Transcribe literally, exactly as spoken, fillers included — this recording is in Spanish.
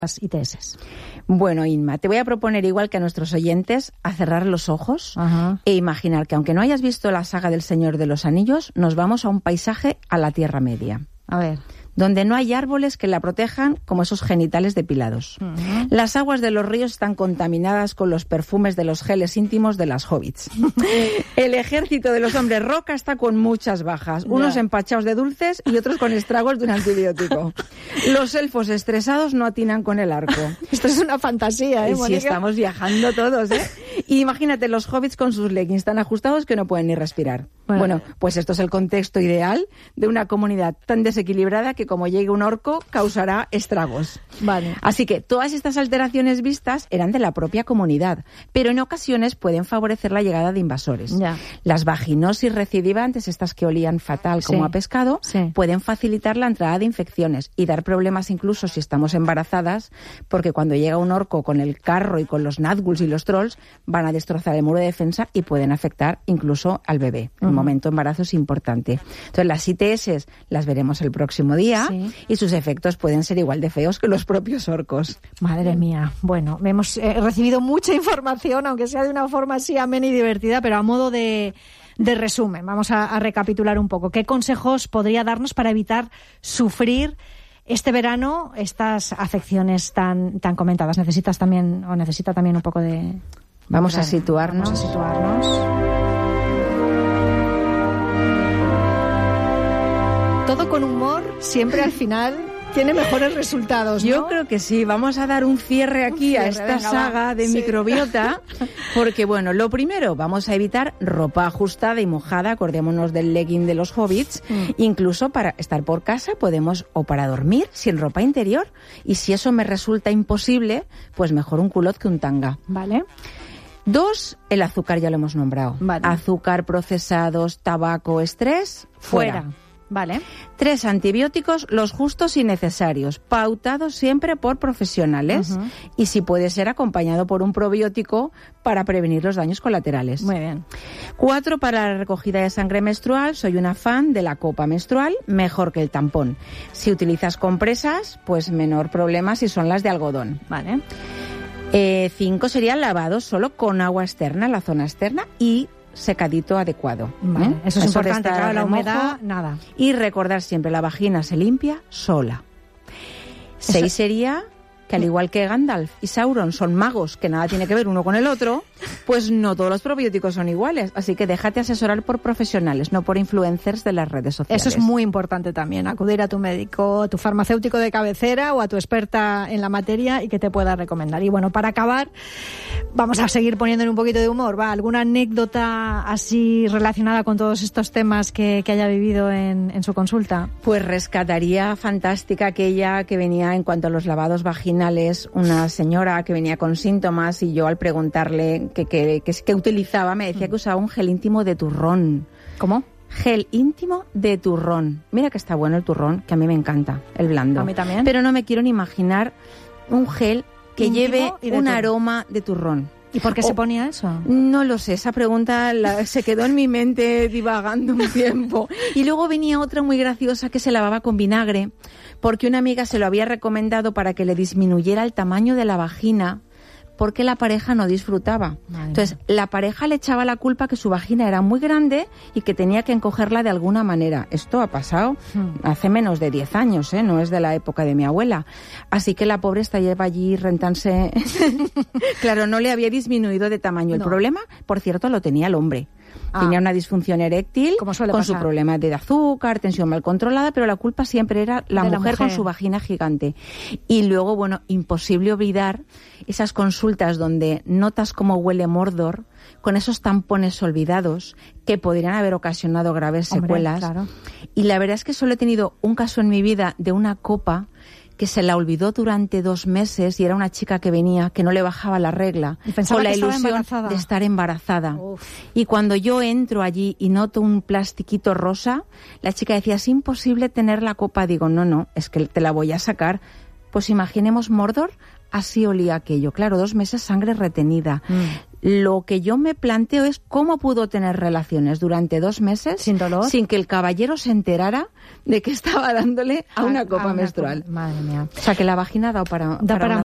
las I T S. Bueno, Inma, te voy a proponer, igual que a nuestros oyentes, a cerrar los ojos Ajá. e imaginar que, aunque no hayas visto la saga del Señor de los Anillos, nos vamos a un paisaje a la Tierra Media. A ver. Donde no hay árboles que la protejan como esos genitales depilados. Uh-huh. Las aguas de los ríos están contaminadas con los perfumes de los geles íntimos de las hobbits. El ejército de los hombres roca está con muchas bajas, unos yeah. empachados de dulces y otros con estragos de un antibiótico. Los elfos estresados no atinan con el arco. Esto es una fantasía, ¿eh, Mónica? Sí, estamos viajando todos, ¿eh? Y imagínate los hobbits con sus leggings tan ajustados que no pueden ni respirar. Bueno. bueno, pues esto es el contexto ideal de una comunidad tan desequilibrada que como llegue un orco causará estragos. Vale. Así que todas estas alteraciones vistas eran de la propia comunidad, pero en ocasiones pueden favorecer la llegada de invasores. Ya. Las vaginosis recidivantes, estas que olían fatal como sí. a pescado, sí. pueden facilitar la entrada de infecciones y dar problemas incluso si estamos embarazadas, porque cuando llega un orco con el carro y con los nazguls y los trolls, van a destrozar el muro de defensa y pueden afectar incluso al bebé. Uh-huh. El momento embarazo es importante. Entonces las I T S las veremos el próximo día. Sí. Y sus efectos pueden ser igual de feos que los propios orcos. Madre mía. Bueno, hemos eh, recibido mucha información, aunque sea de una forma así amena y divertida, pero a modo de, de resumen. Vamos a, a recapitular un poco. ¿Qué consejos podría darnos para evitar sufrir este verano estas afecciones tan, tan comentadas? ¿Necesitas también, o necesita también un poco de... Vamos de, a situarnos. Vamos a situarnos. Todo con humor, siempre al final tiene mejores resultados, ¿no? Yo creo que sí. Vamos a dar un cierre aquí un cierre, a esta venga, saga va. de sí. microbiota, porque bueno, lo primero, vamos a evitar ropa ajustada y mojada, acordémonos del legging de los hobbits, mm. incluso para estar por casa podemos, o para dormir, sin ropa interior, y si eso me resulta imposible, pues mejor un culot que un tanga. Vale. Dos, el azúcar, ya lo hemos nombrado. Vale. Azúcar, procesados, tabaco, estrés, fuera. fuera. Vale. Tres, antibióticos, los justos y necesarios, pautados siempre por profesionales uh-huh. y si puede ser acompañado por un probiótico para prevenir los daños colaterales. Muy bien. Cuatro, para la recogida de sangre menstrual, soy una fan de la copa menstrual, mejor que el tampón. Si utilizas compresas, pues menor problema si son las de algodón. Vale. Eh, cinco, sería lavados solo con agua externa, la zona externa, y secadito adecuado. Vale, ¿eh? eso es eso importante, claro, la remojo, humedad, nada. Y recordar siempre, la vagina se limpia sola. Eso. Seis sería que, al igual que Gandalf y Sauron son magos, que nada tiene que ver uno con el otro, pues no todos los probióticos son iguales. Así que déjate asesorar por profesionales, no por influencers de las redes sociales. Eso es muy importante también, acudir a tu médico, a tu farmacéutico de cabecera o a tu experta en la materia y que te pueda recomendar. Y bueno, para acabar, vamos a seguir poniéndole un poquito de humor. ¿Va? ¿Alguna anécdota así relacionada con todos estos temas que, que haya vivido en, en su consulta? Pues rescataría fantástica aquella que venía en cuanto a los lavados vaginales, una señora que venía con síntomas y yo al preguntarle qué que, que, que utilizaba me decía que usaba un gel íntimo de turrón. ¿Cómo? Gel íntimo de turrón. Mira que está bueno el turrón, que a mí me encanta, el blando. A mí también. Pero no me quiero ni imaginar un gel que íntimo lleve un turrón. aroma de turrón. ¿Y por qué o, se ponía eso? No lo sé, esa pregunta la, se quedó en mi mente divagando un tiempo. Y luego venía otra muy graciosa que se lavaba con vinagre, porque una amiga se lo había recomendado para que le disminuyera el tamaño de la vagina, porque la pareja no disfrutaba. Madre. Entonces, la pareja le echaba la culpa que su vagina era muy grande y que tenía que encogerla de alguna manera. Esto ha pasado hmm. hace menos de diez años, ¿eh? No es de la época de mi abuela. Así que la pobre está lleva allí rentándose. Claro, no le había disminuido de tamaño. El no. problema, por cierto, lo tenía el hombre. Ah. Tenía una disfunción eréctil con pasar. su problema de azúcar, tensión mal controlada, pero la culpa siempre era la, mujer, la mujer con su vagina gigante. Y luego, bueno, imposible olvidar esas consultas donde notas cómo huele Mordor, con esos tampones olvidados que podrían haber ocasionado graves Hombre, secuelas. Claro. Y la verdad es que solo he tenido un caso en mi vida de una copa que se la olvidó durante dos meses y era una chica que venía, que no le bajaba la regla, con la ilusión de estar embarazada. Uf. Y cuando yo entro allí y noto un plastiquito rosa, la chica decía, es imposible tener la copa. Digo, no, no, es que te la voy a sacar. Pues imaginemos Mordor, así olía aquello. Claro, dos meses sangre retenida. Mm. Lo que yo me planteo es cómo pudo tener relaciones durante dos meses sin dolor, sin que el caballero se enterara de que estaba dándole a una a, copa a una menstrual. Copa. Madre mía. O sea, que la vagina ha dado para, da para, para